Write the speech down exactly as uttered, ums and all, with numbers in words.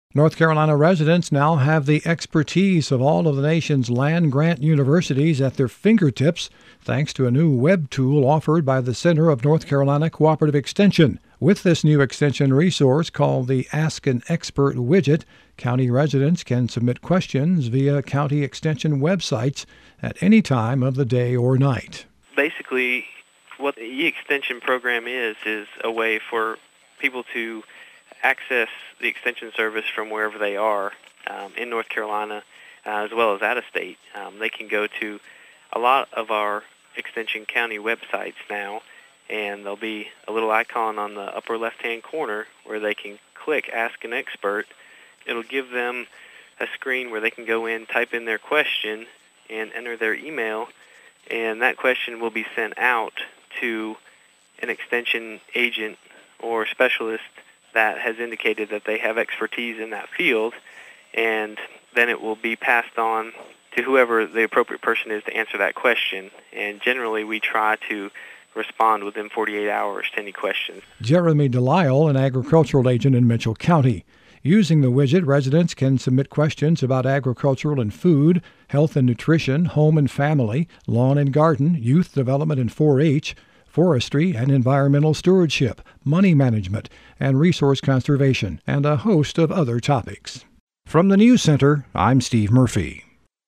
North Carolina residents now have the expertise of all of the nation's land-grant universities at their fingertips, thanks to a new web tool offered by the Center of North Carolina Cooperative Extension. With this new extension resource called the Ask an Expert widget, county residents can submit questions via county extension websites at any time of the day or night. Basically, what the e-extension program is, is a way for people to access the extension service from wherever they are um, in North Carolina, uh, as well as out of state. Um, they can go to a lot of our extension county websites now, and there'll be a little icon on the upper left-hand corner where they can click Ask an Expert. It'll give them a screen where they can go in, type in their question, and enter their email, and that question will be sent out to an extension agent or specialist that has indicated that they have expertise in that field, and then it will be passed on to whoever the appropriate person is to answer that question. And generally, we try to respond within forty-eight hours to any questions. Jeremy Delisle, an agricultural agent in Mitchell County. Using the widget, residents can submit questions about agricultural and food, health and nutrition, home and family, lawn and garden, youth development and four H, forestry and environmental stewardship, money management, and resource conservation, and a host of other topics. From the News Center, I'm Steve Murphy.